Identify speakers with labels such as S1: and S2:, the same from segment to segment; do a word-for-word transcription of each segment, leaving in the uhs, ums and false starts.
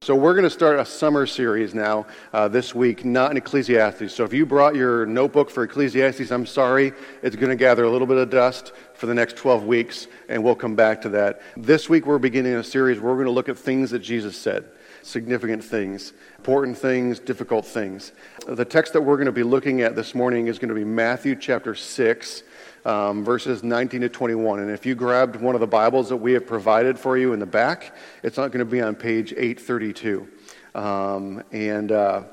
S1: So we're going to start a summer series now uh, this week, not in Ecclesiastes. So if you brought your notebook for Ecclesiastes, I'm sorry. It's going to gather a little bit of dust for the next twelve weeks, and we'll come back to that. This week we're beginning a series where we're going to look at things that Jesus said. Significant things, important things, difficult things. The text that we're going to be looking at this morning is going to be Matthew chapter six, Um, verses nineteen to twenty-one. And if you grabbed one of the Bibles that we have provided for you in the back, it's not going to be on page eight thirty-two. Um, and uh,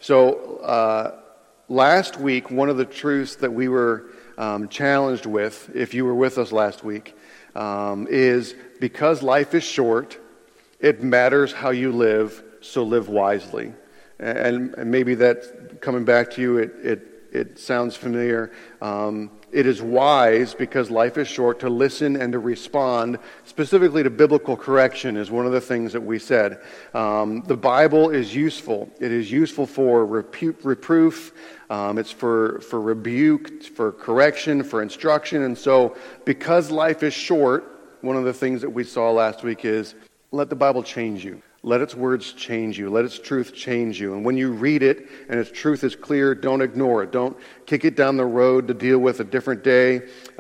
S1: so uh, last week, one of the truths that we were um, challenged with, if you were with us last week, um, is because life is short, it matters how you live, so live wisely. And, and maybe that, coming back to you, it, it, it sounds familiar. Um, It is wise, because life is short, to listen and to respond specifically to biblical correction is one of the things that we said. Um, the Bible is useful. It is useful for repu- reproof. Um, it's for, for rebuke, for correction, for instruction. And so because life is short, one of the things that we saw last week is let the Bible change you. Let its words change you. Let its truth change you. And when you read it and its truth is clear, don't ignore it. Don't kick it down the road to deal with a different day.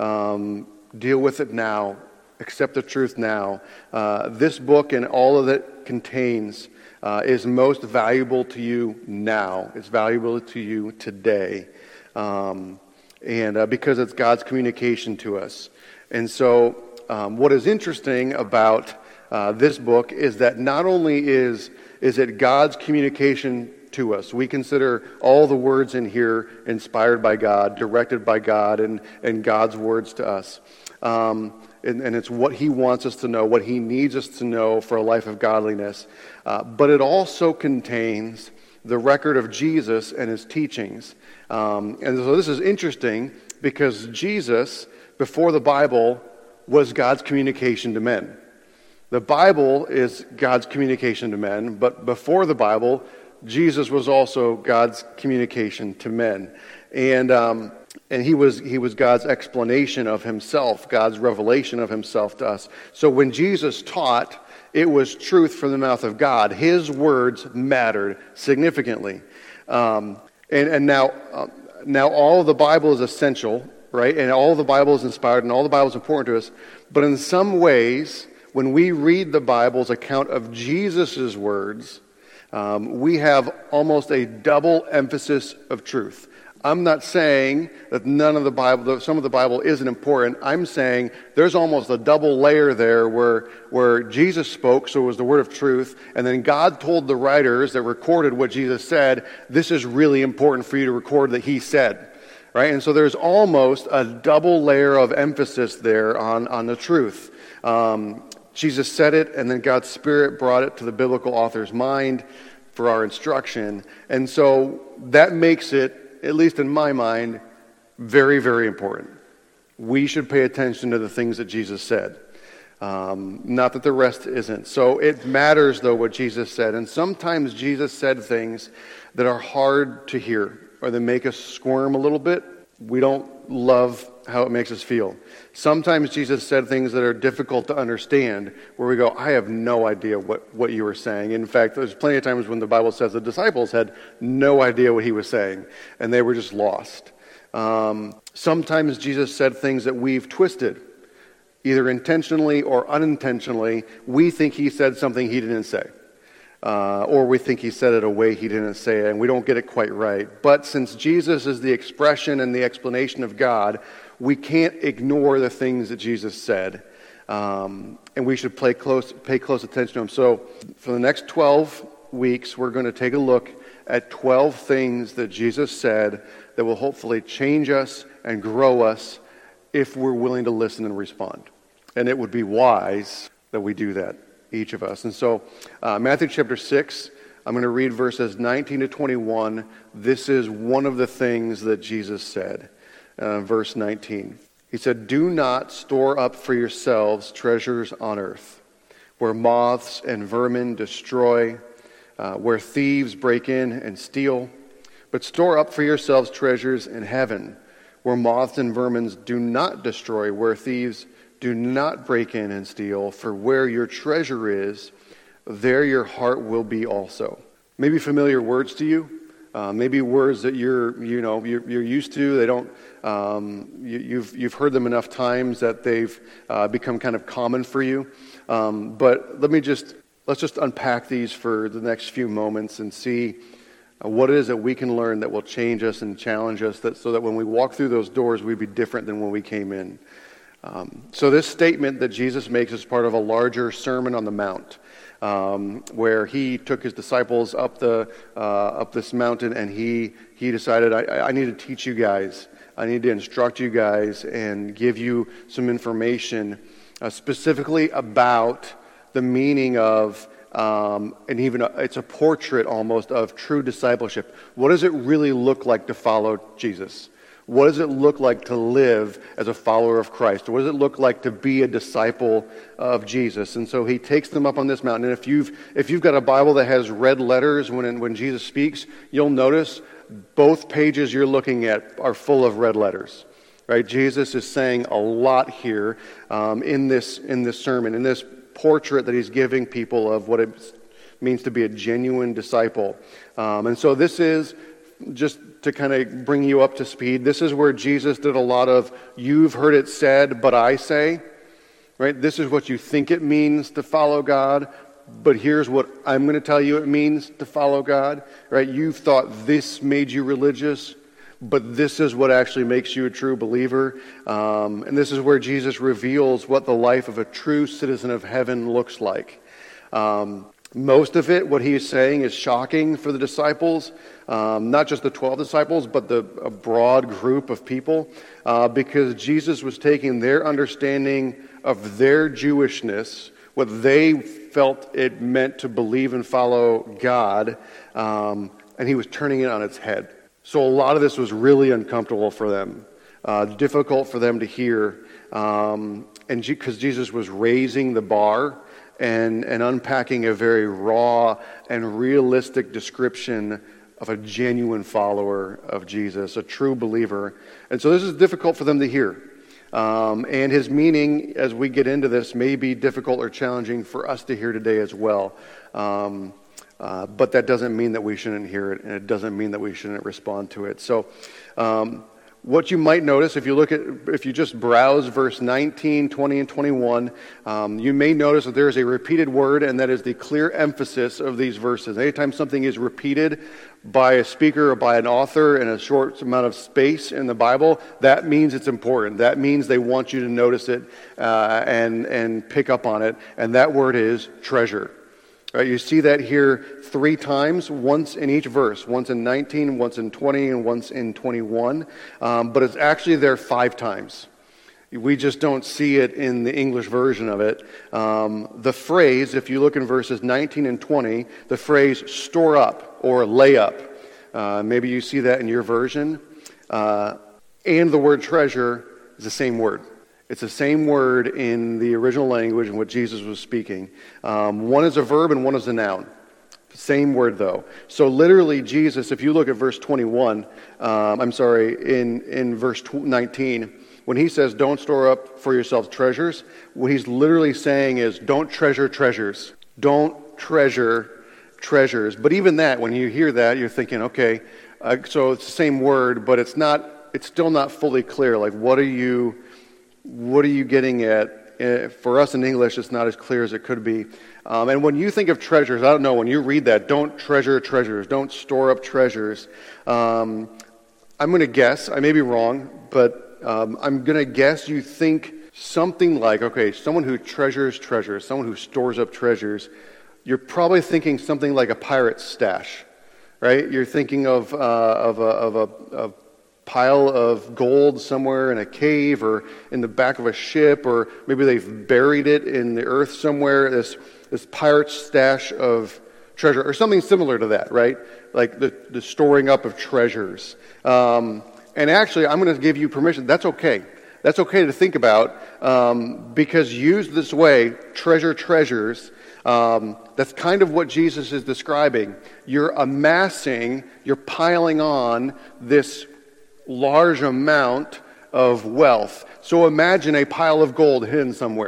S1: Um, deal with it now. Accept the truth now. Uh, this book and all of it contains uh, is most valuable to you now. It's valuable to you today. Um, and uh, because it's God's communication to us. And so um, what is interesting about Uh, this book is that not only is is it God's communication to us. We consider all the words in here inspired by God, directed by God, and, and God's words to us. Um, and, and it's what He wants us to know, what He needs us to know for a life of godliness. Uh, but it also contains the record of Jesus and His teachings. Um, and so this is interesting because Jesus, before the Bible, was God's communication to men. The Bible is God's communication to men, but before the Bible, Jesus was also God's communication to men, and um, and he was he was God's explanation of Himself, God's revelation of Himself to us. So when Jesus taught, it was truth from the mouth of God. His words mattered significantly, um, and and now uh, now all of the Bible is essential, right? And all of the Bible is inspired, and all the Bible is important to us. But in some ways, when we read the Bible's account of Jesus' words, um, we have almost a double emphasis of truth. I'm not saying that none of the Bible, that some of the Bible isn't important. I'm saying there's almost a double layer there where, where Jesus spoke, so it was the word of truth, and then God told the writers that recorded what Jesus said, this is really important for you to record that He said. Right? And so there's almost a double layer of emphasis there on, on the truth. Um, Jesus said it, and then God's Spirit brought it to the biblical author's mind for our instruction. And so that makes it, at least in my mind, very, very important. We should pay attention to the things that Jesus said. Um, not that the rest isn't. So it matters, though, what Jesus said. And sometimes Jesus said things that are hard to hear, or that make us squirm a little bit. We don't love how it makes us feel. Sometimes Jesus said things that are difficult to understand, where we go, I have no idea what, what you were saying. In fact, there's plenty of times when the Bible says the disciples had no idea what He was saying, and they were just lost. Um, sometimes Jesus said things that we've twisted, either intentionally or unintentionally. We think He said something He didn't say. Uh, or we think He said it a way He didn't say it, and we don't get it quite right. But since Jesus is the expression and the explanation of God, we can't ignore the things that Jesus said, um, and we should pay close, pay close attention to Him. So for the next twelve weeks, we're going to take a look at twelve things that Jesus said that will hopefully change us and grow us if we're willing to listen and respond. And it would be wise that we do that, each of us. And so uh, Matthew chapter six, I'm going to read verses nineteen to twenty-one. This is one of the things that Jesus said. Uh, verse nineteen. He said, do not store up for yourselves treasures on earth, where moths and vermin destroy, uh, where thieves break in and steal. But store up for yourselves treasures in heaven, where moths and vermin do not destroy, where thieves do not break in and steal. For where your treasure is, there your heart will be also. Maybe familiar words to you, uh, maybe words that you're, you know, you're, you're used to. They don't, um, you, you've you've heard them enough times that they've uh, become kind of common for you. Um, but let me just let's just unpack these for the next few moments and see uh, what it is that we can learn that will change us and challenge us, that so that when we walk through those doors, we'd be different than when we came in. Um, so this statement that Jesus makes is part of a larger Sermon on the Mount, um, where he took his disciples up the uh, up this mountain, and he he decided, I, I need to teach you guys, I need to instruct you guys, and give you some information uh, specifically about the meaning of, um, and even a, it's a portrait almost of true discipleship. What does it really look like to follow Jesus? What does it look like to live as a follower of Christ? What does it look like to be a disciple of Jesus? And so he takes them up on this mountain. And if you've if you've got a Bible that has red letters when when Jesus speaks, you'll notice both pages you're looking at are full of red letters. Right? Jesus is saying a lot here um, in this in this sermon, in this portrait that he's giving people of what it means to be a genuine disciple. Um, and so this is just to kind of bring you up to speed. This is where Jesus did a lot of, you've heard it said, but I say, right? This is what you think it means to follow God, but here's what I'm going to tell you it means to follow God, right? You've thought this made you religious, but this is what actually makes you a true believer. Um, and this is where Jesus reveals what the life of a true citizen of heaven looks like. Um, Most of it, what he is saying, is shocking for the disciples, um, not just the twelve disciples, but the a broad group of people, uh, because Jesus was taking their understanding of their Jewishness, what they felt it meant to believe and follow God, um, and he was turning it on its head. So a lot of this was really uncomfortable for them, uh, difficult for them to hear, um, and because G- Jesus was raising the bar and, and unpacking a very raw and realistic description of a genuine follower of Jesus, a true believer. And so this is difficult for them to hear. Um, and his meaning, as we get into this, may be difficult or challenging for us to hear today as well. Um, uh, but that doesn't mean that we shouldn't hear it, and it doesn't mean that we shouldn't respond to it. So um, what you might notice, if you look at, if you just browse verse nineteen, twenty, and twenty-one, um, you may notice that there is a repeated word, and that is the clear emphasis of these verses. Anytime something is repeated by a speaker or by an author in a short amount of space in the Bible, that means it's important. That means they want you to notice it uh, and and pick up on it. And that word is treasure. Right, you see that here three times, once in each verse, once in nineteen, once in twenty, and once in twenty-one. Um, but it's actually there five times. We just don't see it in the English version of it. Um, the phrase, if you look in verses nineteen and twenty, the phrase store up or lay up. Uh, maybe you see that in your version. Uh, and the word treasure is the same word. It's the same word in the original language in what Jesus was speaking. Um, one is a verb and one is a noun. Same word, though. So literally, Jesus, if you look at verse twenty-one, um, I'm sorry, in, in verse nineteen, when he says, don't store up for yourselves treasures, what he's literally saying is, don't treasure treasures. Don't treasure treasures. But even that, when you hear that, you're thinking, okay, uh, so it's the same word, but it's not. It's still not fully clear. Like, what are you... What are you getting at? Uh, for us in English, it's not as clear as it could be. Um, and when you think of treasures, I don't know, when you read that, don't treasure treasures, don't store up treasures. Um, I'm going to guess, I may be wrong, but um, I'm going to guess you think something like, okay, someone who treasures treasures, someone who stores up treasures, you're probably thinking something like a pirate's stash, right? You're thinking of, uh, of a, of a, of pile of gold somewhere in a cave or in the back of a ship, or maybe they've buried it in the earth somewhere, this this pirate's stash of treasure, or something similar to that, right? Like the, the storing up of treasures. Um, and actually, I'm going to give you permission. That's okay. That's okay to think about, um, because used this way, treasure treasures, um, that's kind of what Jesus is describing. You're amassing, you're piling on this large amount of wealth. So imagine a pile of gold hidden somewhere.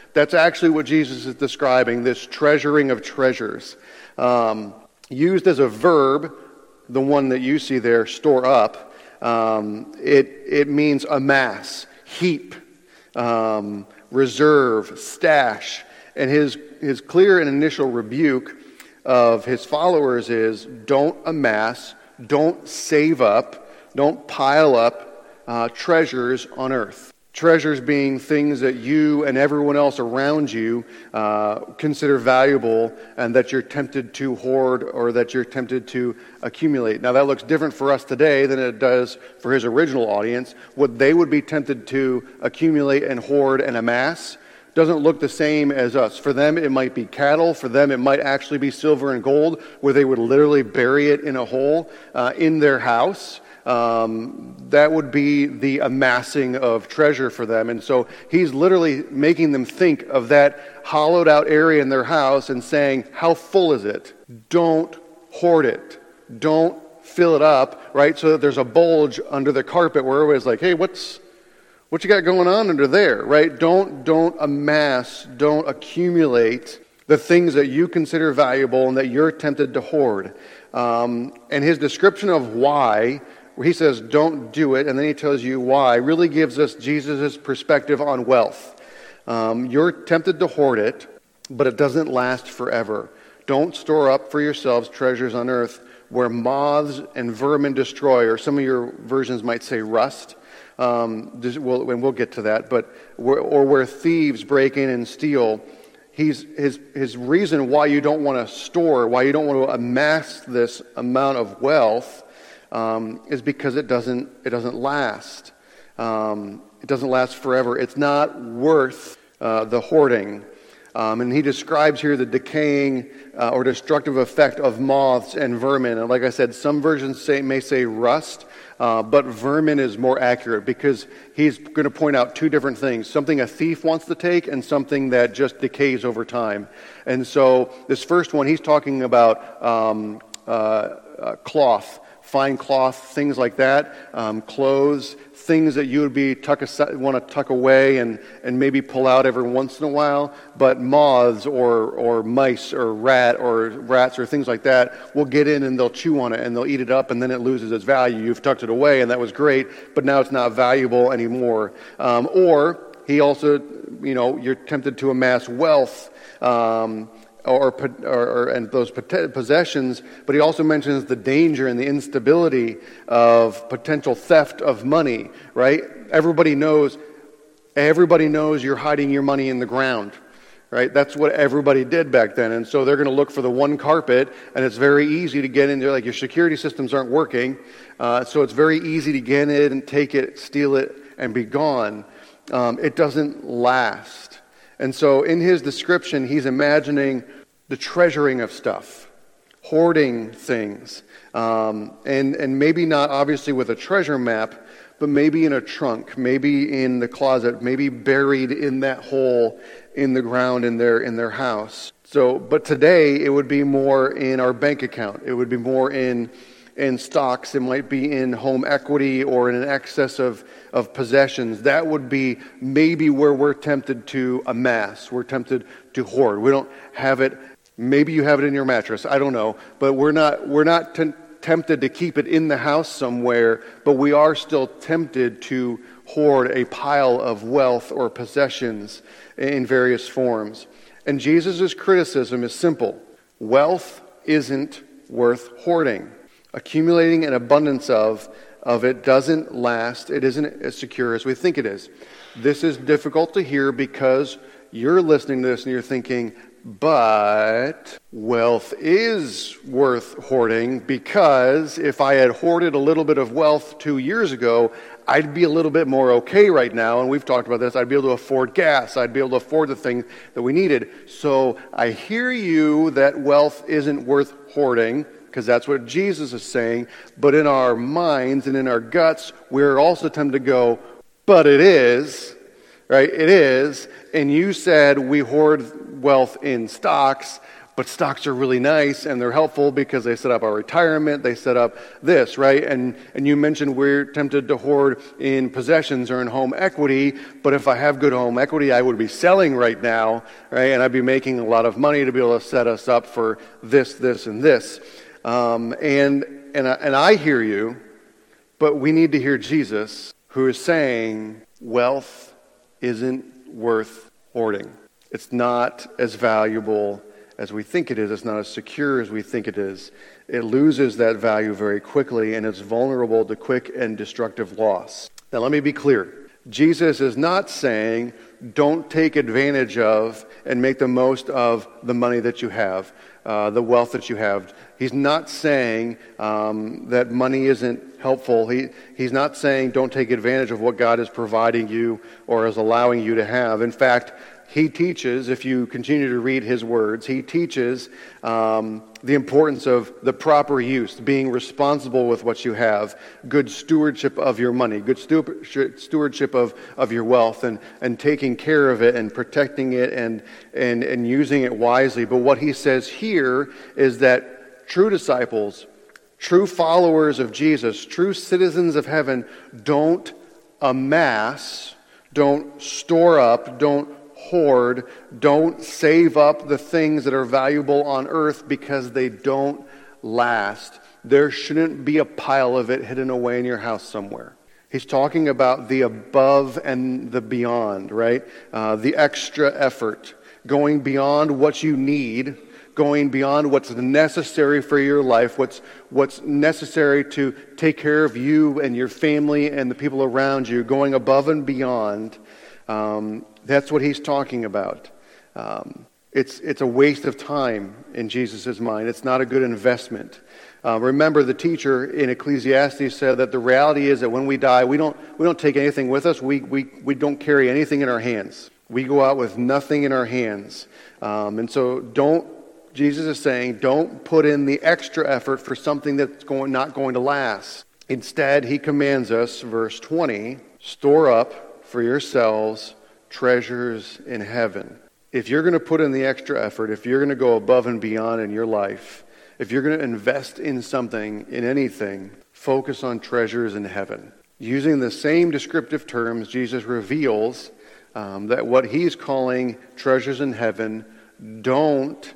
S1: That's actually what Jesus is describing, this treasuring of treasures. Um, used as a verb, the one that you see there, store up, um, it, it means amass, heap, um, reserve, stash. And his, his clear and initial rebuke of his followers is, don't amass, don't save up, don't pile up uh, treasures on earth. Treasures being things that you and everyone else around you uh, consider valuable and that you're tempted to hoard or that you're tempted to accumulate. Now that looks different for us today than it does for his original audience. What they would be tempted to accumulate and hoard and amass doesn't look the same as us. For them it might be cattle. For them it might actually be silver and gold, where they would literally bury it in a hole uh, in their house. Um, that would be the amassing of treasure for them. And so he's literally making them think of that hollowed out area in their house and saying, how full is it? Don't hoard it. Don't fill it up, right? So that there's a bulge under the carpet where everybody's like, hey, what's what you got going on under there, right? Don't, don't amass, don't accumulate the things that you consider valuable and that you're tempted to hoard. Um, and his description of why, where he says, don't do it, and then he tells you why, really gives us Jesus' perspective on wealth. Um, you're tempted to hoard it, but it doesn't last forever. Don't store up for yourselves treasures on earth where moths and vermin destroy, or some of your versions might say rust. Um, we'll, and we'll get to that, but or where thieves break in and steal. He's, his, his reason why you don't want to store, why you don't want to amass this amount of wealth Um, is because it doesn't it doesn't last. Um, it doesn't last forever. It's not worth uh, the hoarding. Um, and he describes here the decaying uh, or destructive effect of moths and vermin. And like I said, some versions say may say rust, uh, but vermin is more accurate because he's going to point out two different things: something a thief wants to take and something that just decays over time. And so this first one, he's talking about um, uh, uh, cloth. Fine cloth, things like that, um, clothes, things that you would be tuck aside, want to tuck away and, and maybe pull out every once in a while. But moths or or mice or rat or rats or things like that will get in and they'll chew on it and they'll eat it up and then it loses its value. You've tucked it away and that was great, but now it's not valuable anymore. Um, or he also, you know, you're tempted to amass wealth. Um, Or, or, or and those possessions, but he also mentions the danger and the instability of potential theft of money. Right? Everybody knows. Everybody knows you're hiding your money in the ground. Right? That's what everybody did back then, and so they're going to look for the one carpet, and it's very easy to get in there. Like your security systems aren't working, uh, so it's very easy to get in and take it, steal it, and be gone. Um, it doesn't last. And so in his description, he's imagining the treasuring of stuff, hoarding things, um, and, and maybe not obviously with a treasure map, but maybe in a trunk, maybe in the closet, maybe buried in that hole in the ground in their, in their house. So, but today it would be more in our bank account. It would be more in in stocks. It might be in home equity or in an excess of, of possessions. That would be maybe where we're tempted to amass. We're tempted to hoard. We don't have it. Maybe you have it in your mattress. I don't know. But we're not we're not t- tempted to keep it in the house somewhere, but we are still tempted to hoard a pile of wealth or possessions in various forms. And Jesus' criticism is simple. Wealth isn't worth hoarding. Accumulating an abundance of, of it doesn't last. It isn't as secure as we think it is. This is difficult to hear because you're listening to this and you're thinking, but wealth is worth hoarding because if I had hoarded a little bit of wealth two years ago, I'd be a little bit more okay right now. And we've talked about this. I'd be able to afford gas. I'd be able to afford the thing that we needed. So I hear you that wealth isn't worth hoarding, because that's what Jesus is saying. But in our minds and in our guts, we're also tempted to go, but it is, right? It is. And you said we hoard wealth in stocks, But stocks are really nice and they're helpful because they set up our retirement, they set up this, right? And and you mentioned we're tempted to hoard in possessions or in home equity, but if I have good home equity, I would be selling right now, right? And I'd be making a lot of money to be able to set us up for this, this, and this. Um, and, and, I, and I hear you, but we need to hear Jesus, who is saying wealth isn't worth hoarding. It's not as valuable as we think it is. It's not as secure as we think it is. It loses that value very quickly, and it's vulnerable to quick and destructive loss. Now, let me be clear. Jesus is not saying don't take advantage of and make the most of the money that you have, uh, the wealth that you have. He's not saying um, that money isn't helpful. He, he's not saying don't take advantage of what God is providing you or is allowing you to have. In fact, he teaches, if you continue to read his words, he teaches um, the importance of the proper use, being responsible with what you have, good stewardship of your money, good stu- stewardship of, of your wealth, and, and taking care of it and protecting it and, and, and using it wisely. But what he says here is that true disciples, true followers of Jesus, true citizens of heaven don't amass, don't store up, don't hoard, don't save up the things that are valuable on earth because they don't last. There shouldn't be a pile of it hidden away in your house somewhere. He's talking about the above and the beyond, right? Uh, the extra effort, going beyond what you need, going beyond what's necessary for your life, what's what's necessary to take care of you and your family and the people around you, going above and beyond. Um, that's what he's talking about. Um, it's it's a waste of time in Jesus' mind. It's not a good investment. Uh, remember, the teacher in Ecclesiastes said that the reality is that when we die, we don't we don't take anything with us. We we we don't carry anything in our hands. We go out with nothing in our hands. Um, and so, don't. Jesus is saying, don't put in the extra effort for something that's going not going to last. Instead, he commands us, verse twenty, store up for yourselves treasures in heaven. If you're going to put in the extra effort, if you're going to go above and beyond in your life, if you're going to invest in something, in anything, focus on treasures in heaven. Using the same descriptive terms, Jesus reveals um, that what he's calling treasures in heaven don't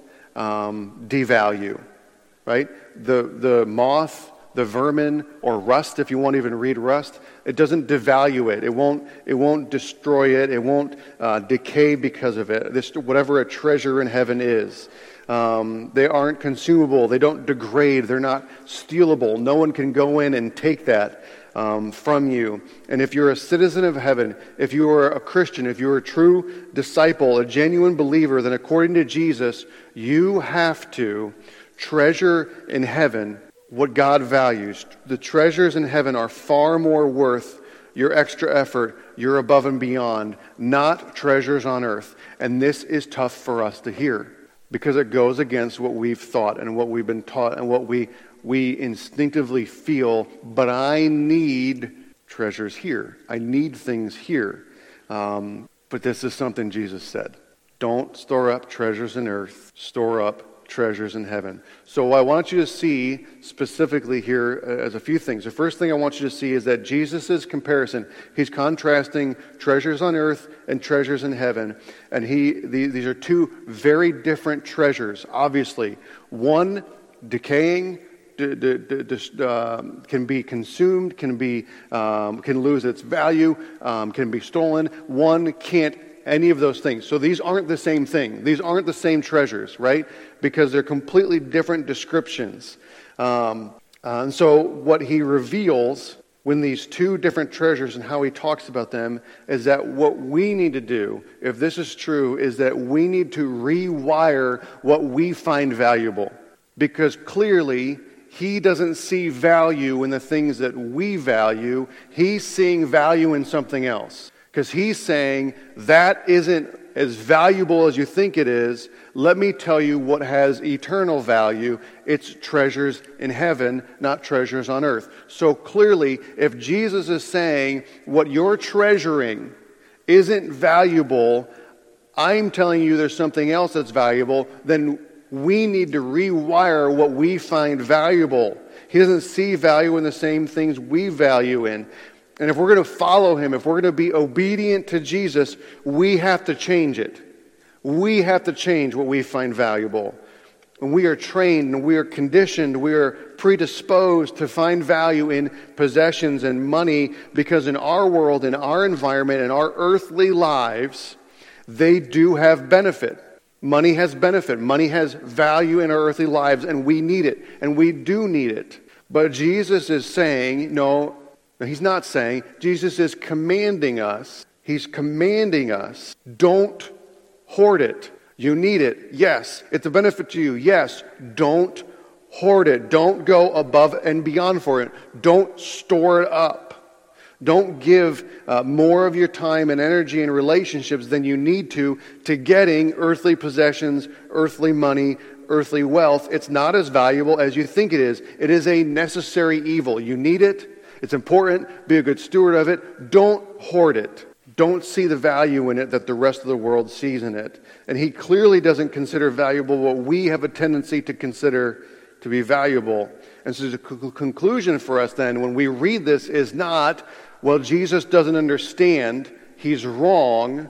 S1: um, devalue, right? The, the moth, the vermin, or rust, if you won't even read rust, it doesn't devalue it. It won't. It won't destroy it. It won't uh, decay because of it. This, whatever a treasure in heaven is, um, they aren't consumable. They don't degrade. They're not stealable. No one can go in and take that um, from you. And if you're a citizen of heaven, if you are a Christian, if you're a true disciple, a genuine believer, then according to Jesus, you have to treasure in heaven what God values. The treasures in heaven are far more worth your extra effort, your above and beyond, not treasures on earth. And this is tough for us to hear because it goes against what we've thought and what we've been taught and what we, we instinctively feel. But I need treasures here. I need things here. Um, but this is something Jesus said. Don't store up treasures in earth. Store up treasures in heaven. So I want you to see specifically here uh, as a few things. The first thing I want you to see is that Jesus' comparison, he's contrasting treasures on earth and treasures in heaven. And he the, these are two very different treasures, obviously. One, decaying, d- d- d- d- uh, can be consumed, can be um, can lose its value, um, can be stolen. One can't any of those things. So these aren't the same thing. These aren't the same treasures, right? Because they're completely different descriptions. Um, uh, and so what he reveals when these two different treasures and how he talks about them is that what we need to do, if this is true, is that we need to rewire what we find valuable. Because clearly, he doesn't see value in the things that we value. He's seeing value in something else. Because he's saying, that isn't as valuable as you think it is. Let me tell you what has eternal value. It's treasures in heaven, not treasures on earth. So clearly, if Jesus is saying what you're treasuring isn't valuable, I'm telling you there's something else that's valuable, then We need to rewire what we find valuable. He doesn't see value in the same things we value in. And if we're going to follow him, if we're going to be obedient to Jesus, we have to change it. We have to change what we find valuable. And we are trained and we are conditioned, we are predisposed to find value in possessions and money because in our world, in our environment, in our earthly lives, they do have benefit. Money has benefit. Money has value in our earthly lives, and we need it. And we do need it. But Jesus is saying, no, he's not saying. Jesus is commanding us. He's commanding us, don't hoard it. You need it. Yes. It's a benefit to you. Yes. Don't hoard it. Don't go above and beyond for it. Don't store it up. Don't give uh, more of your time and energy and relationships than you need to to getting earthly possessions, earthly money, earthly wealth. It's not as valuable as you think it is. It is a necessary evil. You need it. It's important. Be a good steward of it. Don't hoard it. Don't see the value in it that the rest of the world sees in it. And he clearly doesn't consider valuable what we have a tendency to consider to be valuable. And so the conclusion for us then when we read this is not, well, Jesus doesn't understand. He's wrong.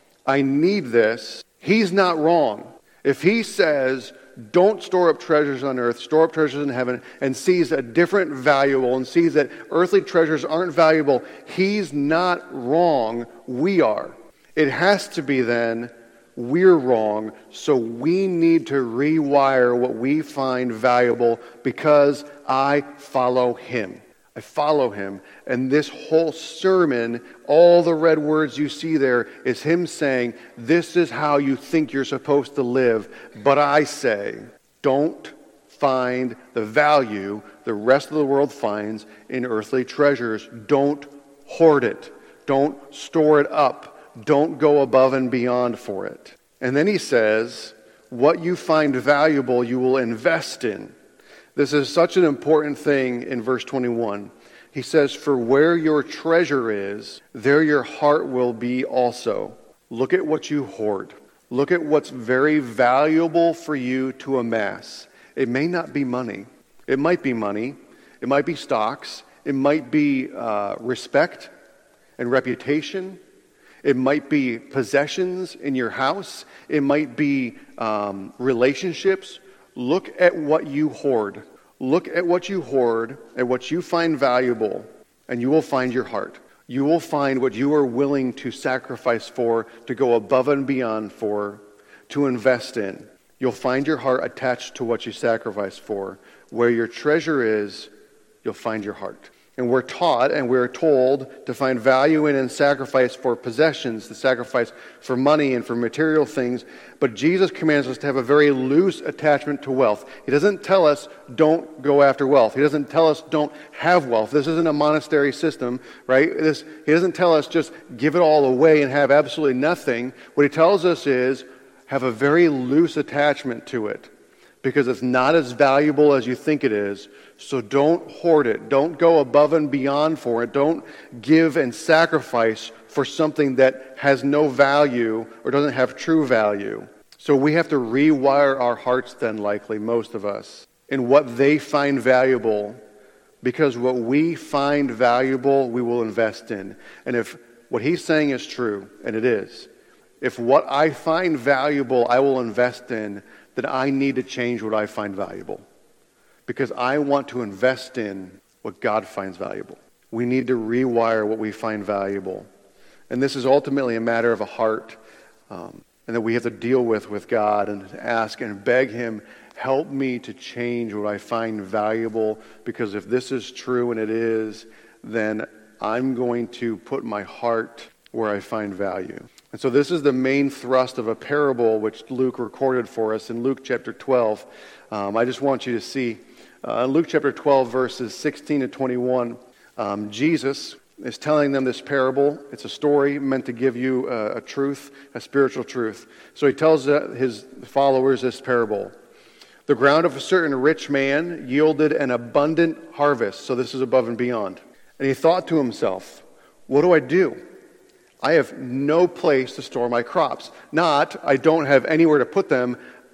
S1: I need this. He's not wrong. If he says, don't store up treasures on earth, store up treasures in heaven, and sees a different valuable and sees that earthly treasures aren't valuable, he's not wrong. We are. It has to be then, we're wrong, so we need to rewire what we find valuable because I follow him. I follow him. And this whole sermon, all the red words you see there, is him saying, this is how you think you're supposed to live. But I say, don't find the value the rest of the world finds in earthly treasures. Don't hoard it. Don't store it up. Don't go above and beyond for it. And then he says, what you find valuable, you will invest in. This is such an important thing in verse twenty-one. He says, for where your treasure is, there your heart will be also. Look at what you hoard. Look at what's very valuable for you to amass. It may not be money. It might be money. It might be stocks. It might be uh, respect and reputation. It might be possessions in your house. It might be um, relationships. Look at what you hoard. Look at what you hoard, at what you find valuable, and you will find your heart. You will find what you are willing to sacrifice for, to go above and beyond for, to invest in. You'll find your heart attached to what you sacrifice for. Where your treasure is, you'll find your heart. And we're taught and we're told to find value in and sacrifice for possessions, to sacrifice for money and for material things. But Jesus commands us to have a very loose attachment to wealth. He doesn't tell us don't go after wealth. He doesn't tell us don't have wealth. This isn't a monastery system, right? This, he doesn't tell us just give it all away and have absolutely nothing. What he tells us is have a very loose attachment to it, because it's not as valuable as you think it is. So don't hoard it. Don't go above and beyond for it. Don't give and sacrifice for something that has no value or doesn't have true value. So we have to rewire our hearts then, likely, most of us, in what they find valuable, because what we find valuable, we will invest in. And if what he's saying is true, and it is, if what I find valuable I will invest in, that I need to change what I find valuable, because I want to invest in what God finds valuable. We need to rewire what we find valuable. And this is ultimately a matter of a heart, um, and that we have to deal with with God and ask and beg him, help me to change what I find valuable, because if this is true, and it is, then I'm going to put my heart where I find value. And so this is the main thrust of a parable which Luke recorded for us in Luke chapter twelve. Um, I just want you to see, uh, in Luke chapter twelve, verses sixteen to twenty-one, um, Jesus is telling them this parable. It's a story meant to give you a, a truth, a spiritual truth. So he tells uh, his followers this parable. The ground of a certain rich man yielded an abundant harvest. So this is above and beyond. And he thought to himself, what do I do? I have no place to store my crops. Not, I don't have anywhere to put them.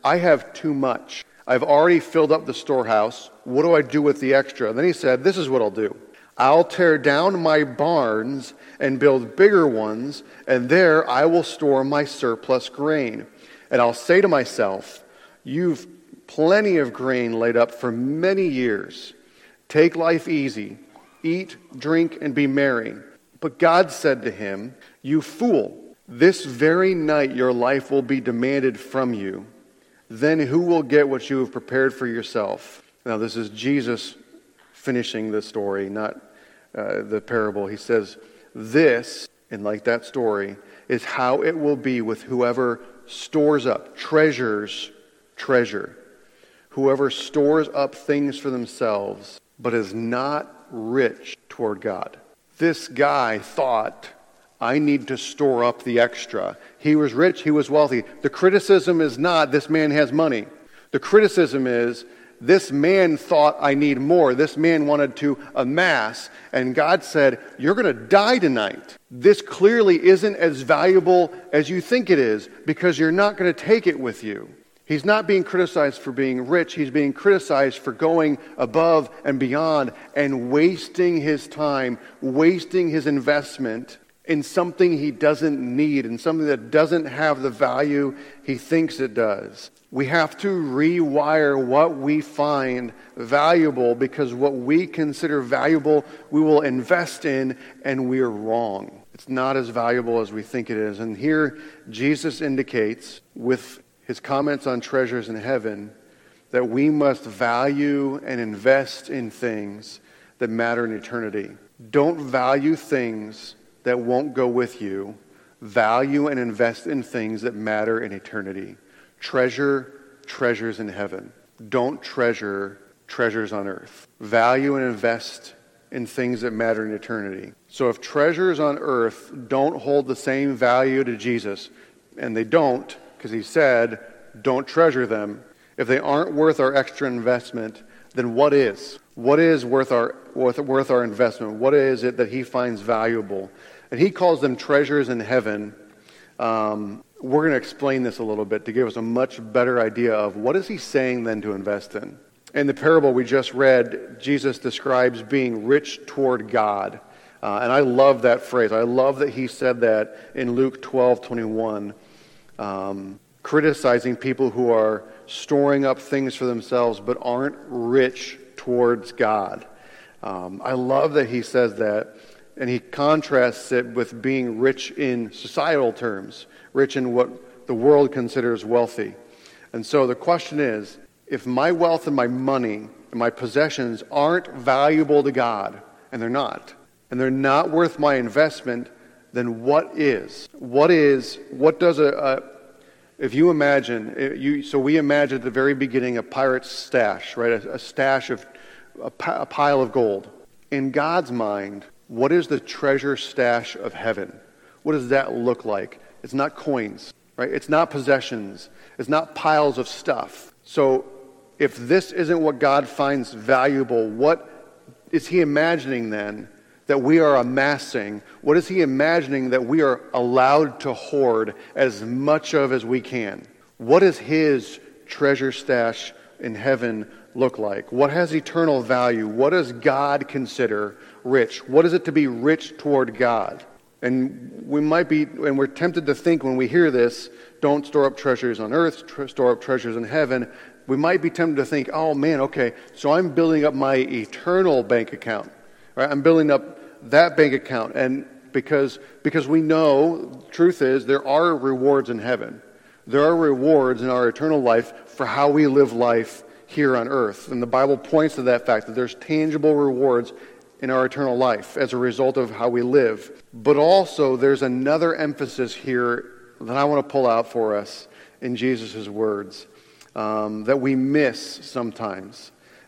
S1: I have too much. I've already filled up the storehouse. What do I do with the extra? And then he said, this is what I'll do. I'll tear down my barns and build bigger ones, and there I will store my surplus grain. And I'll say to myself, you've plenty of grain laid up for many years. Take life easy. Eat, drink, and be merry. But God said to him, you fool, this very night your life will be demanded from you. Then who will get what you have prepared for yourself? Now this is Jesus finishing the story, not uh, the parable. He says, this, and like that story, is how it will be with whoever stores up, treasures, treasure. Whoever stores up things for themselves, but is not rich toward God. This guy thought, I need to store up the extra. He was rich, he was wealthy. The criticism is not, this man has money. The criticism is, this man thought I need more. This man wanted to amass. And God said, you're going to die tonight. This clearly isn't as valuable as you think it is because you're not going to take it with you. He's not being criticized for being rich. He's being criticized for going above and beyond and wasting his time, wasting his investment in something he doesn't need, in something that doesn't have the value he thinks it does. We have to rewire what we find valuable, because what we consider valuable, we will invest in, and we're wrong. It's not as valuable as we think it is. And here, Jesus indicates, with his comments on treasures in heaven, that we must value and invest in things that matter in eternity. Don't value things that won't go with you. Value and invest in things that matter in eternity. Treasure treasures in heaven. Don't treasure treasures on earth. Value and invest in things that matter in eternity. So if treasures on earth don't hold the same value to Jesus, and they don't, because he said, don't treasure them, if they aren't worth our extra investment, then what is? What is worth our worth, worth our investment? What is it that he finds valuable? And he calls them treasures in heaven. Um, we're going to explain this a little bit to give us a much better idea of what is he saying then to invest in. In the parable we just read, Jesus describes being rich toward God. Uh, and I love that phrase. I love that he said that in Luke twelve twenty-one, um, criticizing people who are storing up things for themselves but aren't rich towards God. Um, I love that he says that, and he contrasts it with being rich in societal terms, rich in what the world considers wealthy. And so the question is, if my wealth and my money and my possessions aren't valuable to God, and they're not, and they're not worth my investment, then what is? What is, what does a, a if you imagine, you, so we imagine at the very beginning a pirate's stash, right? A, a stash of, a, a pile of gold. In God's mind, what is the treasure stash of heaven? What does that look like? It's not coins, right? It's not possessions. It's not piles of stuff. So if this isn't what God finds valuable, what is he imagining then that we are amassing? What is he imagining that we are allowed to hoard as much of as we can? What does his treasure stash in heaven look like? What has eternal value? What does God consider rich? What is it to be rich toward God? And we might be, and we're tempted to think when we hear this, don't store up treasures on earth, tr- store up treasures in heaven. We might be tempted to think, oh man, okay, so I'm building up my eternal bank account. Right? I'm building up that bank account, and because because we know, truth is, there are rewards in heaven. There are rewards in our eternal life for how we live life here on earth. And the Bible points to that fact that there's tangible rewards in our eternal life as a result of how we live. But also, there's another emphasis here that I want to pull out for us in Jesus' words um, that we miss sometimes.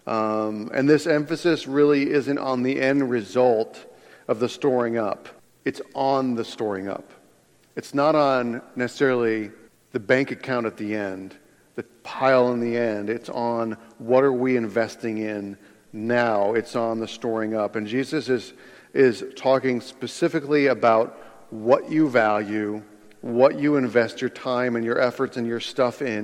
S1: Um, and this emphasis really isn't on the end result of the storing up. It's on the storing up. It's not on necessarily the bank account at the end, the pile in the end. It's on what are we investing in now. It's on the storing up. And Jesus is, is talking specifically about what you value, what you invest your time and your efforts and your stuff in,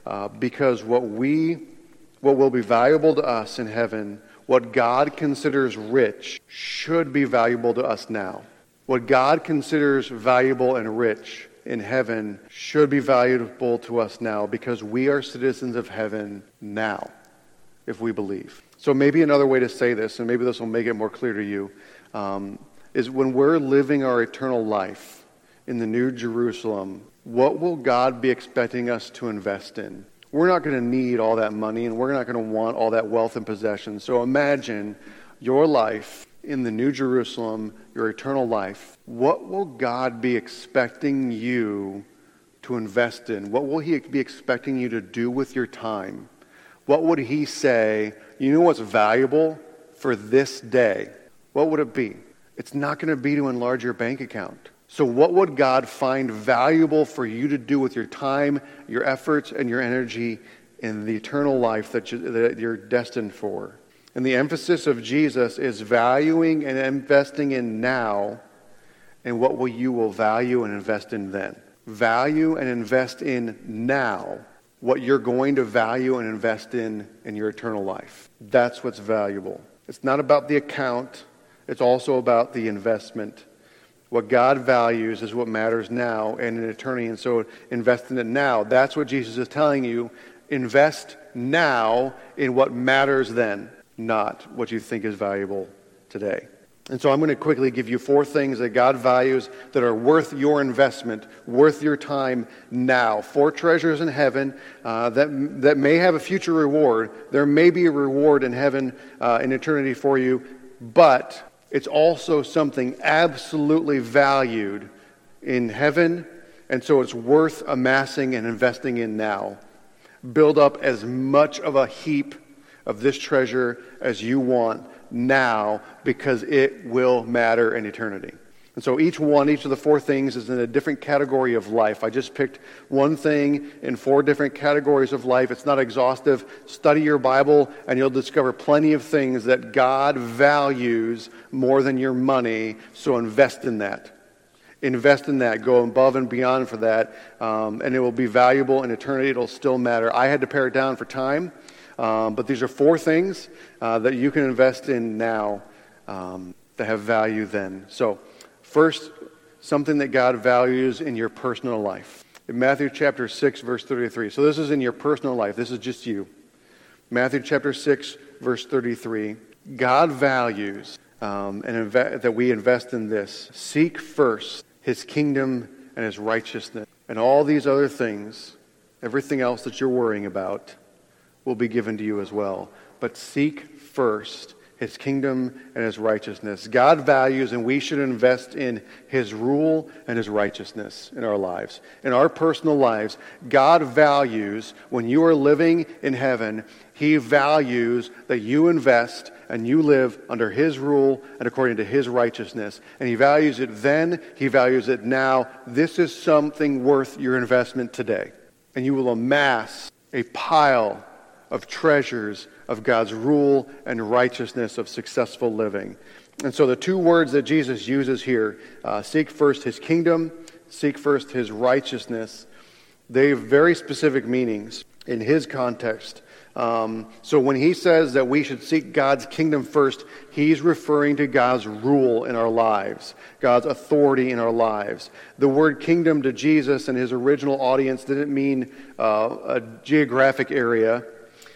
S1: Uh, because what we, what will be valuable to us in heaven, what God considers rich, should be valuable to us now. What God considers valuable and rich in heaven should be valuable to us now, because we are citizens of heaven now, if we believe. So maybe another way to say this, and maybe this will make it more clear to you, um, is when we're living our eternal life in the New Jerusalem, what will God be expecting us to invest in? We're not going to need all that money, and we're not going to want all that wealth and possessions. So imagine your life in the New Jerusalem, your eternal life. What will God be expecting you to invest in? What will He be expecting you to do with your time? What would He say, you know what's valuable for this day? What would it be? It's not going to be to enlarge your bank account. So what would God find valuable for you to do with your time, your efforts, and your energy in the eternal life that you're destined for? And the emphasis of Jesus is valuing and investing in now, and what will you will value and invest in then. Value and invest in now what you're going to value and invest in in your eternal life. That's what's valuable. It's not about the account. It's also about the investment. What God values is what matters now and in eternity, and so invest in it now. That's what Jesus is telling you. Invest now in what matters then, not what you think is valuable today. And so I'm going to quickly give you four things that God values that are worth your investment, worth your time now. Four treasures in heaven uh, that that may have a future reward. There may be a reward in heaven uh, in eternity for you, but it's also something absolutely valued in heaven, and so it's worth amassing and investing in now. Build up as much of a heap of this treasure as you want now, because it will matter in eternity. And so each one, each of the four things is in a different category of life. I just picked one thing in four different categories of life. It's not exhaustive. Study your Bible and you'll discover plenty of things that God values more than your money, so invest in that. Invest in that. Go above and beyond for that, um, and it will be valuable in eternity. It'll still matter. I had to pare it down for time, um, but these are four things uh, that you can invest in now um, that have value then. So, first, something that God values in your personal life. In Matthew chapter six, verse thirty-three. So this is in your personal life. This is just you. Matthew chapter six, verse thirty-three. God values um, and inve- that we invest in this. Seek first His kingdom and His righteousness. And all these other things, everything else that you're worrying about, will be given to you as well. But seek first His kingdom and His righteousness. God values, and we should invest in His rule and His righteousness in our lives. In our personal lives, God values, when you are living in heaven, He values that you invest and you live under His rule and according to His righteousness. And He values it then, He values it now. This is something worth your investment today. And you will amass a pile of treasures of God's rule and righteousness of successful living. And so the two words that Jesus uses here, uh, seek first His kingdom, seek first His righteousness, they have very specific meanings in His context. Um, so when He says that we should seek God's kingdom first, He's referring to God's rule in our lives, God's authority in our lives. The word kingdom to Jesus and His original audience didn't mean uh, a geographic area.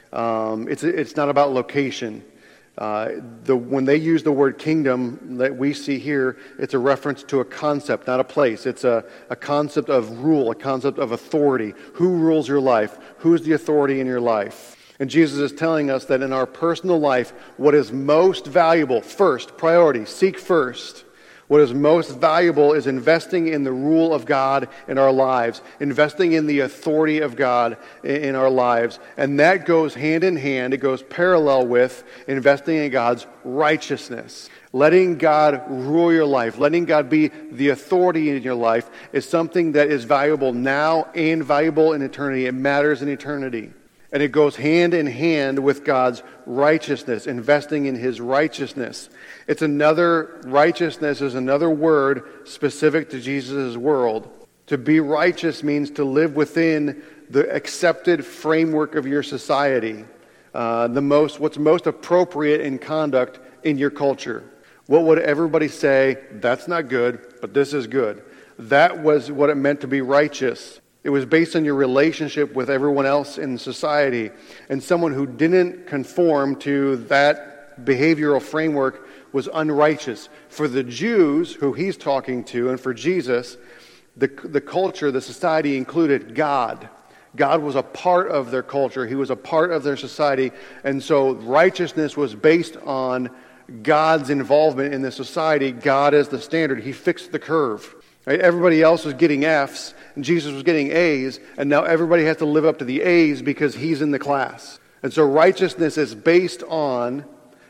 S1: Um, it's it's not about location. Uh, the when they use the word kingdom that we see here, it's a reference to a concept, not a place. It's a, a concept of rule, a concept of authority. Who rules your life? Who's the authority in your life? And Jesus is telling us that in our personal life, what is most valuable, first, priority, seek first. What is most valuable is investing in the rule of God in our lives, investing in the authority of God in our lives. And that goes hand in hand, it goes parallel with investing in God's righteousness. Letting God rule your life, letting God be the authority in your life is something that is valuable now and valuable in eternity. It matters in eternity. And it goes hand in hand with God's righteousness, investing in His righteousness. It's another, righteousness is another word specific to Jesus' world. To be righteous means to live within the accepted framework of your society, uh, the most what's most appropriate in conduct in your culture. What would everybody say? That's not good, but this is good. That was what it meant to be righteous. It was based on your relationship with everyone else in society. And someone who didn't conform to that behavioral framework was unrighteous. For the Jews who he's talking to, and for Jesus, the, the culture, the society included God. God was a part of their culture. He was a part of their society. And so righteousness was based on God's involvement in the society. God is the standard. He fixed the curve. Right? Everybody else was getting F's, and Jesus was getting A's, and now everybody has to live up to the A's because he's in the class. And so righteousness is based on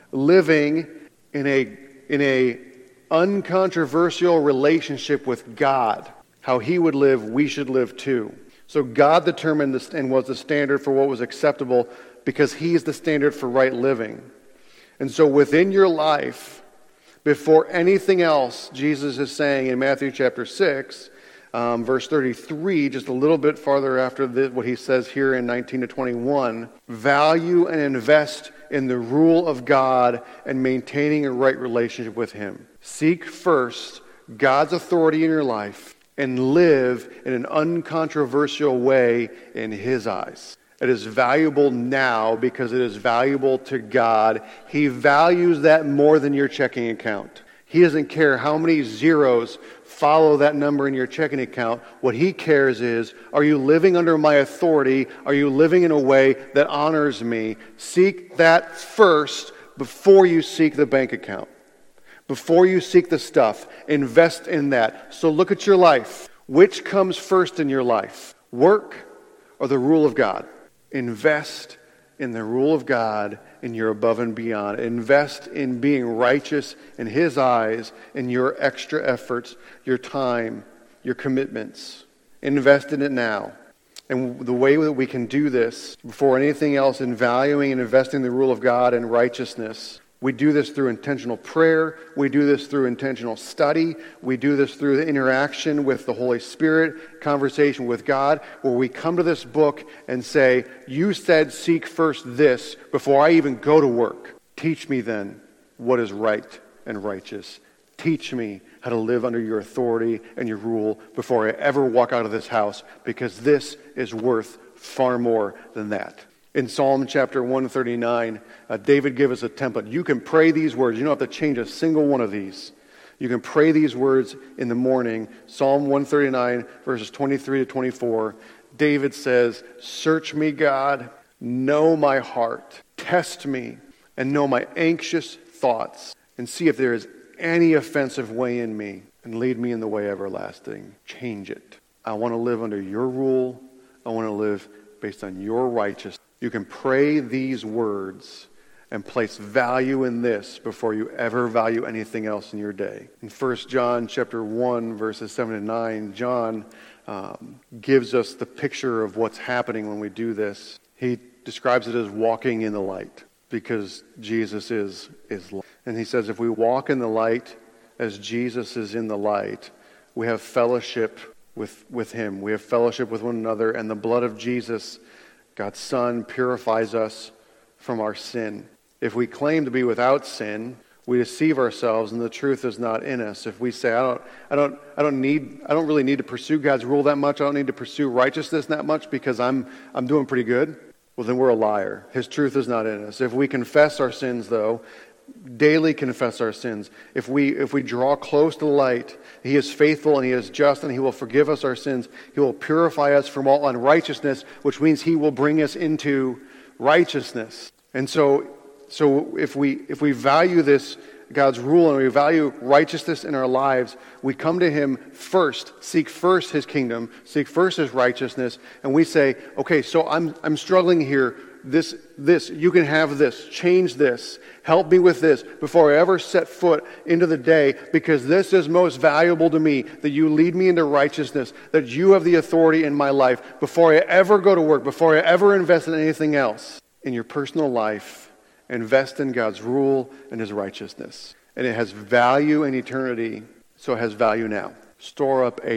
S1: living in a in a uncontroversial relationship with God. How he would live, we should live too. So God determined this and was the standard for what was acceptable because he's the standard for right living. And so within your life, before anything else, Jesus is saying in Matthew chapter six, um, verse thirty-three, just a little bit farther after this, what he says here in nineteen to twenty-one, value and invest in the rule of God and maintaining a right relationship with him. Seek first God's authority in your life and live in an uncontroversial way in his eyes. It is valuable now because it is valuable to God. He values that more than your checking account. He doesn't care how many zeros follow that number in your checking account. What he cares is, are you living under my authority? Are you living in a way that honors me? Seek that first before you seek the bank account. Before you seek the stuff, invest in that. So look at your life. Which comes first in your life? Work or the rule of God? Invest in the rule of God in your above and beyond. Invest in being righteous in his eyes, in your extra efforts, your time, your commitments. Invest in it now. And the way that we can do this, before anything else, in valuing and investing in the rule of God and righteousness, we do this through intentional prayer. We do this through intentional study. We do this through the interaction with the Holy Spirit, conversation with God, where we come to this book and say, you said seek first this before I even go to work. Teach me then what is right and righteous. Teach me how to live under your authority and your rule before I ever walk out of this house, because this is worth far more than that. In Psalm chapter one thirty-nine, uh, David gave us a template. You can pray these words. You don't have to change a single one of these. You can pray these words in the morning. Psalm one thirty-nine, verses twenty-three to twenty-four. David says, search me, God, know my heart. Test me and know my anxious thoughts, and see if there is any offensive way in me, and lead me in the way everlasting. Change it. I want to live under your rule. I want to live based on your righteousness. You can pray these words and place value in this before you ever value anything else in your day. In First John chapter one, verses seven and nine, John um, gives us the picture of what's happening when we do this. He describes it as walking in the light, because Jesus is, is light. And he says if we walk in the light as Jesus is in the light, we have fellowship with, with him. We have fellowship with one another, and the blood of Jesus, God's Son, purifies us from our sin. If we claim to be without sin, we deceive ourselves and the truth is not in us. If we say, I don't, I don't, I don't need, I don't really need to pursue God's rule that much. I don't need to pursue righteousness that much because I'm, I'm doing pretty good. Well, then we're a liar. His truth is not in us. If we confess our sins, though, daily confess our sins. If we if we draw close to the light, he is faithful and he is just, and he will forgive us our sins. He will purify us from all unrighteousness, which means he will bring us into righteousness. And so so if we if we value this, God's rule, and we value righteousness in our lives, we come to him first, seek first his kingdom, seek first his righteousness, and we say, okay, so I'm I'm struggling here. This, this, you can have this, change this, help me with this before I ever set foot into the day, because this is most valuable to me, that you lead me into righteousness, that you have the authority in my life before I ever go to work, before I ever invest in anything else. In your personal life, invest in God's rule and his righteousness. And it has value in eternity, so it has value now. Store up a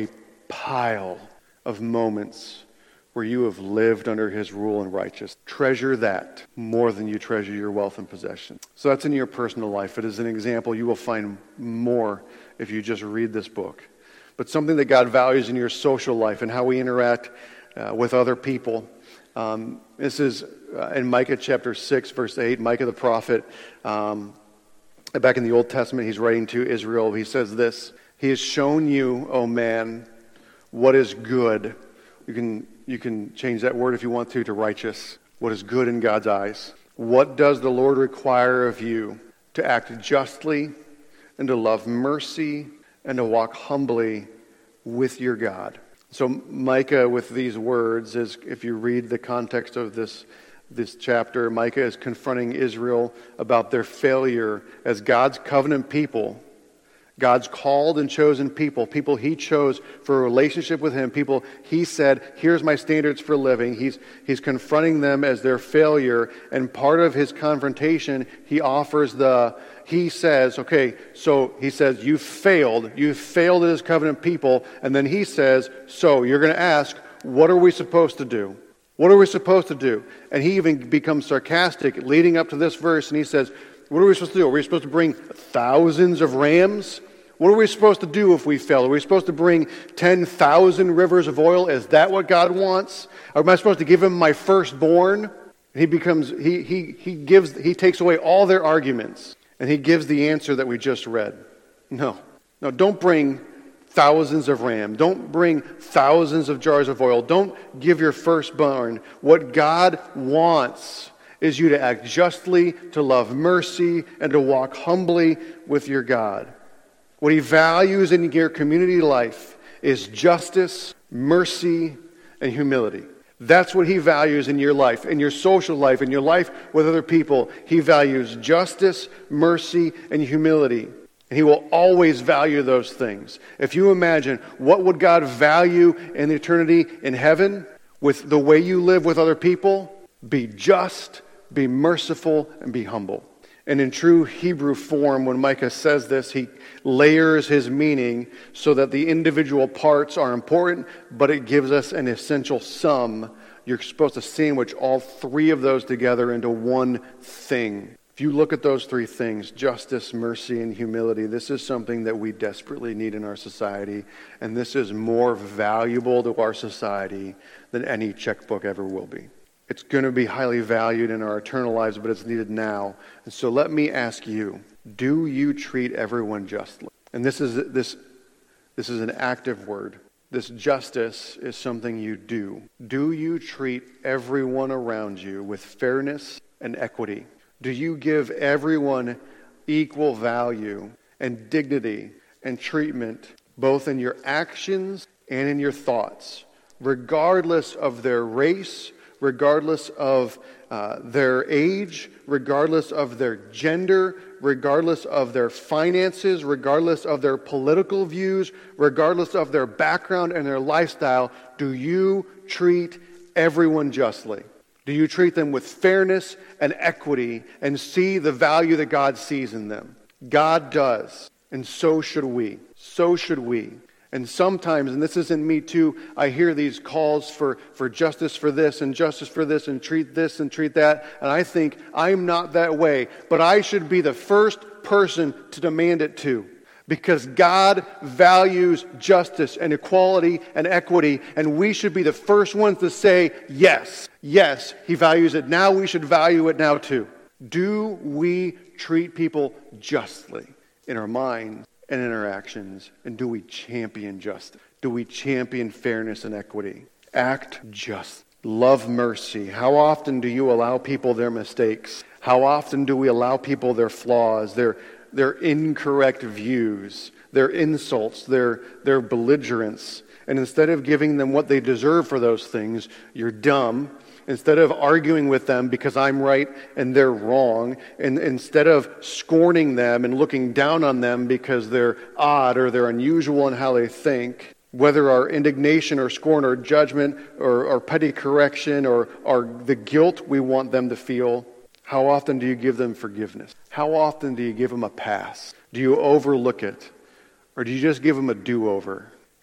S1: pile of moments where you have lived under his rule and righteousness. Treasure that more than you treasure your wealth and possession. So that's in your personal life. It is an example you will find more if you just read this book. But something that God values in your social life and how we interact uh, with other people. Um, this is uh, in Micah chapter six, verse eight. Micah the prophet, um, back in the Old Testament, he's writing to Israel. He says this, "He has shown you, O man, what is good." You can you can change that word if you want to, to righteous. What is good in God's eyes. What does the Lord require of you? To act justly and to love mercy and to walk humbly with your God. So Micah, with these words, is, if you read the context of this this chapter, Micah is confronting Israel about their failure as God's covenant people. God's called and chosen people, people he chose for a relationship with him, people he said, here's my standards for living. He's, he's confronting them as their failure, and part of his confrontation, he offers the, he says, okay, so he says, you failed, you failed as covenant people, and then he says, so you're going to ask, what are we supposed to do? What are we supposed to do? And he even becomes sarcastic leading up to this verse, and he says, what are we supposed to do? Are we supposed to bring thousands of rams? What are we supposed to do if we fail? Are we supposed to bring ten thousand rivers of oil? Is that what God wants? Or am I supposed to give him my firstborn? He becomes, he, he, he gives, he takes away all their arguments, and he gives the answer that we just read. No. No, don't bring thousands of ram. Don't bring thousands of jars of oil. Don't give your firstborn. What God wants is you to act justly, to love mercy, and to walk humbly with your God. What he values in your community life is justice, mercy, and humility. That's what he values in your life, in your social life, in your life with other people. He values justice, mercy, and humility. And he will always value those things. If you imagine, what would God value in eternity in heaven with the way you live with other people? Be just, be merciful, and be humble. And in true Hebrew form, when Micah says this, he layers his meaning so that the individual parts are important, but it gives us an essential sum. You're supposed to sandwich all three of those together into one thing. If you look at those three things, justice, mercy, and humility, this is something that we desperately need in our society, and this is more valuable to our society than any checkbook ever will be. It's going to be highly valued in our eternal lives, but it's needed now. And so let me ask you, do you treat everyone justly? And this is this this is an active word. This justice is something you do. Do you treat everyone around you with fairness and equity? Do you give everyone equal value and dignity and treatment, both in your actions and in your thoughts, regardless of their race, regardless of uh, their age, regardless of their gender, regardless of their finances, regardless of their political views, regardless of their background and their lifestyle? Do you treat everyone justly? Do you treat them with fairness and equity and see the value that God sees in them? God does, and so should we. So should we. And sometimes, and this isn't me too, I hear these calls for, for justice for this and justice for this and treat this and treat that. And I think, I'm not that way. But I should be the first person to demand it too. Because God values justice and equality and equity. And we should be the first ones to say, yes, yes, he values it now. We should value it now too. Do we treat people justly in our minds and in our actions? And do we champion justice? Do we champion fairness and equity? Act just. Love mercy. How often do you allow people their mistakes? How often do we allow people their flaws, their their incorrect views, their insults, their their belligerence? And instead of giving them what they deserve for those things, you're dumb. Instead of arguing with them because I'm right and they're wrong, and instead of scorning them and looking down on them because they're odd or they're unusual in how they think, whether our indignation or scorn or judgment or, or petty correction or, or the guilt we want them to feel, how often do you give them forgiveness? How often do you give them a pass? Do you overlook it? Or do you just give them a do-over?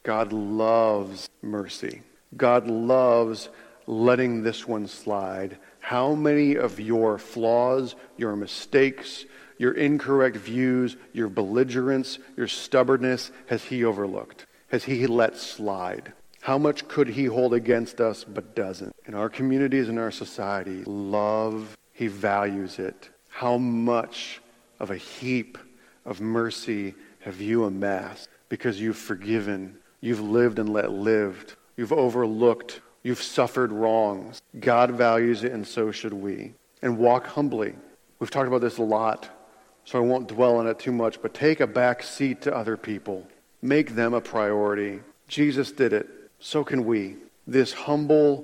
S1: God loves mercy. God loves letting this one slide. How many of your flaws, your mistakes, your incorrect views, your belligerence, your stubbornness has he overlooked? Has he let slide? How much could he hold against us but doesn't? In our communities, in our society, love, he values it. How much of a heap of mercy have you amassed because you've forgiven, you've lived and let lived, you've overlooked, you've suffered wrongs. God values it, and so should we. And walk humbly. We've talked about this a lot, so I won't dwell on it too much, but take a back seat to other people. Make them a priority. Jesus did it. So can we. This humble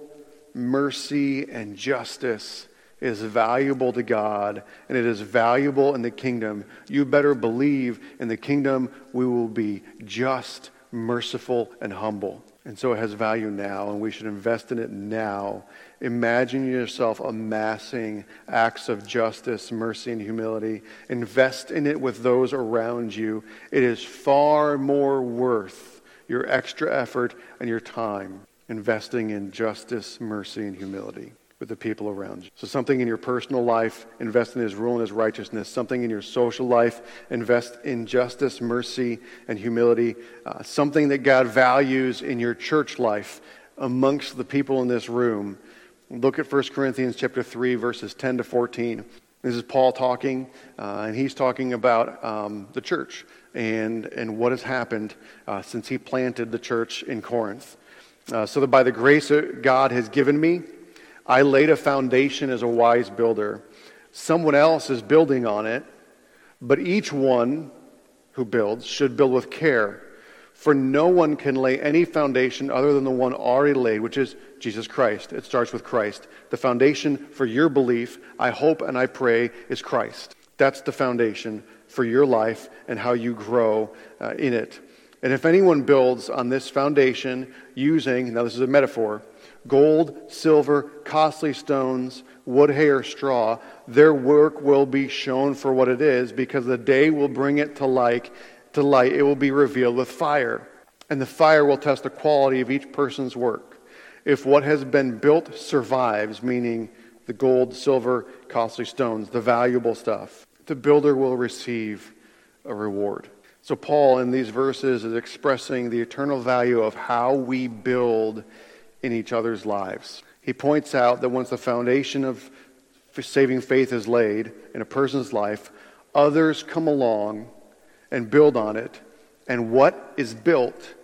S1: mercy and justice is valuable to God, and it is valuable in the kingdom. You better believe in the kingdom we will be just, merciful, and humble. And so it has value now, and we should invest in it now. Imagine yourself amassing acts of justice, mercy, and humility. Invest in it with those around you. It is far more worth your extra effort and your time investing in justice, mercy, and humility with the people around you. So something in your personal life, invest in his rule and his righteousness. Something in your social life, invest in justice, mercy, and humility. Uh, something that God values in your church life amongst the people in this room. Look at First Corinthians chapter three, verses ten to fourteen. This is Paul talking, uh, and he's talking about um, the church and, and what has happened uh, since he planted the church in Corinth. Uh, so that by the grace that God has given me, I laid a foundation as a wise builder. Someone else is building on it, but each one who builds should build with care. For no one can lay any foundation other than the one already laid, which is Jesus Christ. It starts with Christ. The foundation for your belief, I hope and I pray, is Christ. That's the foundation for your life and how you grow uh, in it. And if anyone builds on this foundation using, now this is a metaphor, gold, silver, costly stones, wood, hay, or straw, their work will be shown for what it is, because the day will bring it to light. To light, it will be revealed with fire, and the fire will test the quality of each person's work. If what has been built survives, meaning the gold, silver, costly stones, the valuable stuff, the builder will receive a reward. So Paul, in these verses, is expressing the eternal value of how we build in each other's lives. He points out that once the foundation of saving faith is laid in a person's life, others come along and build on it, and what is built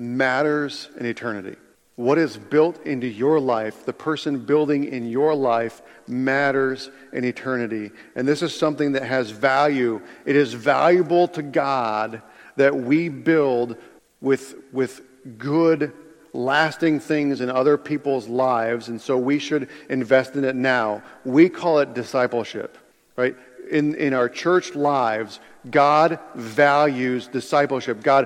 S1: matters in eternity. What is built into your life, the person building in your life, matters in eternity. And this is something that has value. It is valuable to God that we build with, with good, lasting things in other people's lives, and so we should invest in it now. We call it discipleship, right? In, in our church lives, God values discipleship. God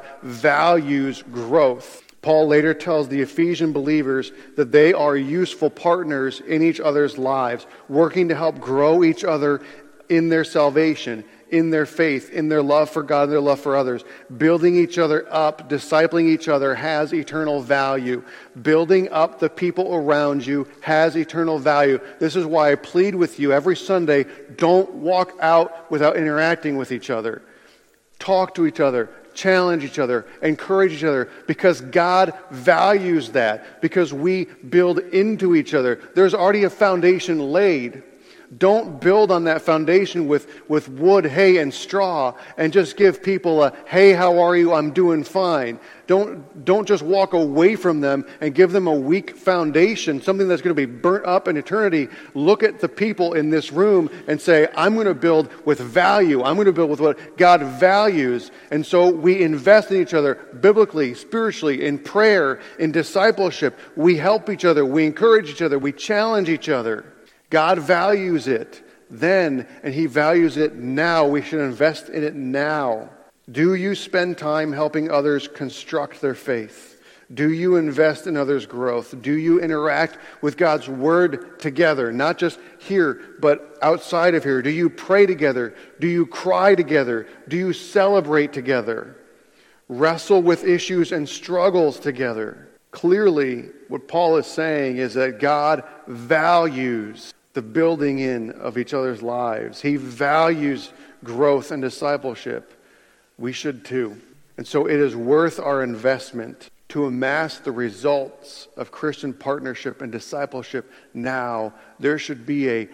S1: values growth. Paul later tells the Ephesian believers that they are useful partners in each other's lives, working to help grow each other in their salvation, in their faith, in their love for God and their love for others. Building each other up, discipling each other has eternal value. Building up the people around you has eternal value. This is why I plead with you every Sunday, don't walk out without interacting with each other. Talk to each other. Challenge each other, encourage each other, because God values that, because we build into each other. There's already a foundation laid. Don't build on that foundation with, with wood, hay, and straw and just give people a, hey, how are you? I'm doing fine. Don't, don't just walk away from them and give them a weak foundation, something that's going to be burnt up in eternity. Look at the people in this room and say, I'm going to build with value. I'm going to build with what God values. And so we invest in each other biblically, spiritually, in prayer, in discipleship. We help each other. We encourage each other. We challenge each other. God values it then, and He values it now. We should invest in it now. Do you spend time helping others construct their faith? Do you invest in others' growth? Do you interact with God's Word together, not just here, but outside of here? Do you pray together? Do you cry together? Do you celebrate together? wrestle with issues and struggles together. Clearly, what Paul is saying is that God values the building in of each other's lives. He values growth and discipleship. We should too. And so it is worth our investment to amass the results of Christian partnership and discipleship now. There should be a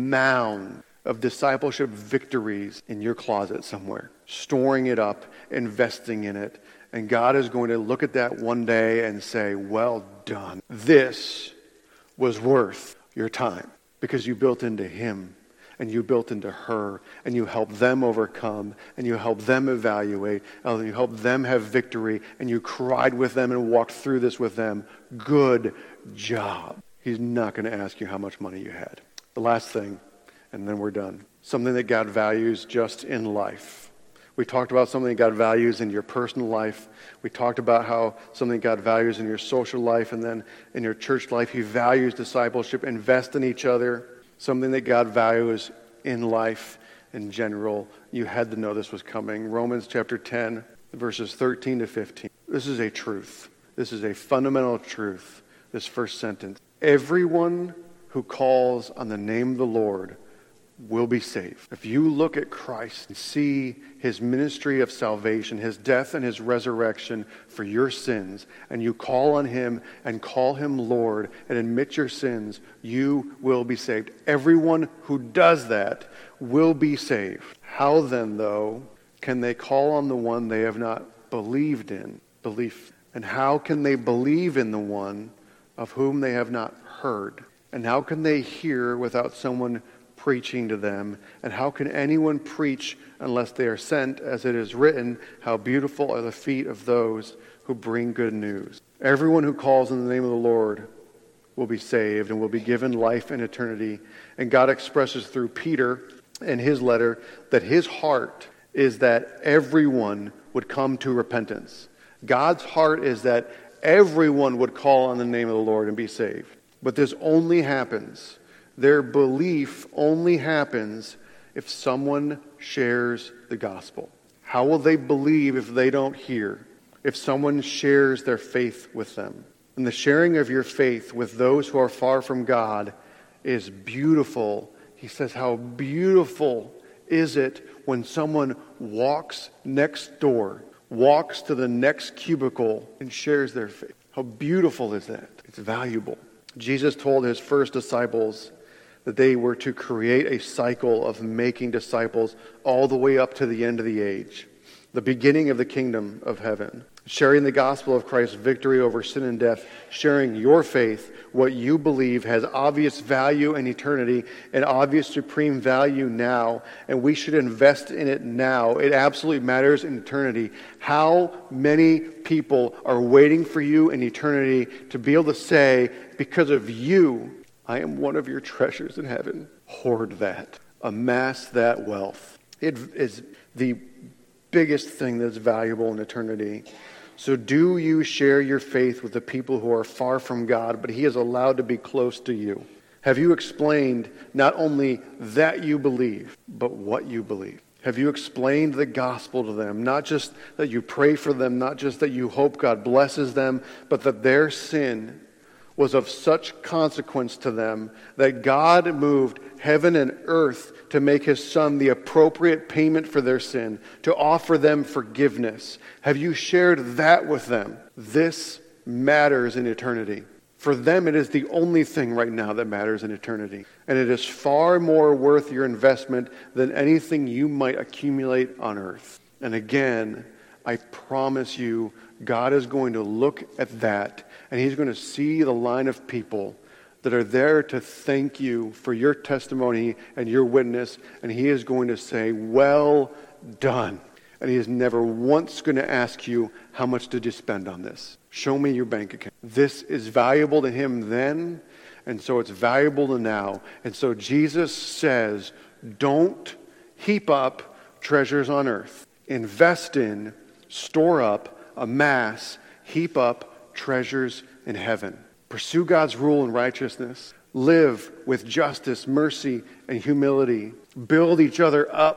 S1: mound of discipleship victories in your closet somewhere, storing it up, investing in it. And God is going to look at that one day and say, well done. This was worth your time because you built into him and you built into her and you helped them overcome and you helped them evaluate and you helped them have victory and you cried with them and walked through this with them. Good job. He's not going to ask you how much money you had. The last thing, and then we're done. Something that God values just in life. We talked about something that God values in your personal life. We talked about how something God values in your social life, and then in your church life, he values discipleship. Invest in each other. Something that God values in life in general. You had to know this was coming. Romans chapter ten, verses thirteen to fifteen. This is a truth. This is a fundamental truth, this first sentence. Everyone who calls on the name of the Lord will be saved. If you look at Christ and see his ministry of salvation, his death and his resurrection for your sins, and you call on him and call him Lord and admit your sins, you will be saved. Everyone who does that will be saved. How then, though, can they call on the one they have not believed in? Belief. And how can they believe in the one of whom they have not heard? And how can they hear without someone preaching to them? And how can anyone preach unless they are sent? As it is written, how beautiful are the feet of those who bring good news. Everyone who calls on the name of the Lord will be saved and will be given life and eternity. And God expresses through Peter in his letter that his heart is that everyone would come to repentance. God's heart is that everyone would call on the name of the Lord and be saved. But this only happens, their belief only happens if someone shares the gospel. How will they believe if they don't hear? If someone shares their faith with them. And the sharing of your faith with those who are far from God is beautiful. He says, how beautiful is it when someone walks next door, walks to the next cubicle and shares their faith. How beautiful is that? It's valuable. Jesus told his first disciples that they were to create a cycle of making disciples all the way up to the end of the age, the beginning of the kingdom of heaven. Sharing the gospel of Christ's victory over sin and death, sharing your faith, what you believe has obvious value in eternity and obvious supreme value now, and we should invest in it now. It absolutely matters in eternity. How many people are waiting for you in eternity to be able to say, because of you, I am one of your treasures in heaven. Hoard that. Amass that wealth. It is the biggest thing that's valuable in eternity. So do you share your faith with the people who are far from God, but he is allowed to be close to you? Have you explained not only that you believe, but what you believe? Have you explained the gospel to them? Not just that you pray for them, not just that you hope God blesses them, but that their sin was of such consequence to them that God moved heaven and earth to make his son the appropriate payment for their sin, to offer them forgiveness. Have you shared that with them? This matters in eternity. For them, it is the only thing right now that matters in eternity. And it is far more worth your investment than anything you might accumulate on earth. And again, I promise you, God is going to look at that, and he's going to see the line of people that are there to thank you for your testimony and your witness, and he is going to say, well done. And he is never once going to ask you, how much did you spend on this? Show me your bank account. This is valuable to him then, and so it's valuable to now. And so Jesus says, don't heap up treasures on earth. Invest in, store up, amass, heap up treasures in heaven. Pursue God's rule and righteousness. Live with justice, mercy, and humility. Build each other up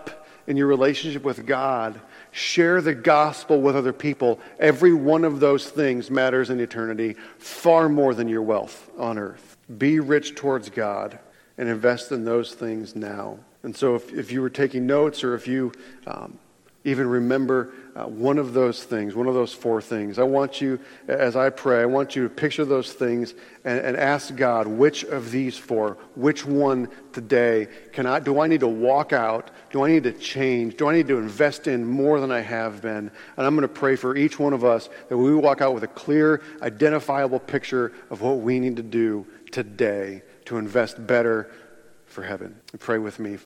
S1: in your relationship with God. Share the gospel with other people. Every one of those things matters in eternity far more than your wealth on earth. Be rich towards God and invest in those things now. And so if, if you were taking notes, or if you um, even remember uh, one of those things, one of those four things, I want you, as I pray, I want you to picture those things and, and ask God, which of these four, which one today can I, do I need to walk out? Do I need to change? Do I need to invest in more than I have been? And I'm going to pray for each one of us that we walk out with a clear, identifiable picture of what we need to do today to invest better for heaven. And pray with me.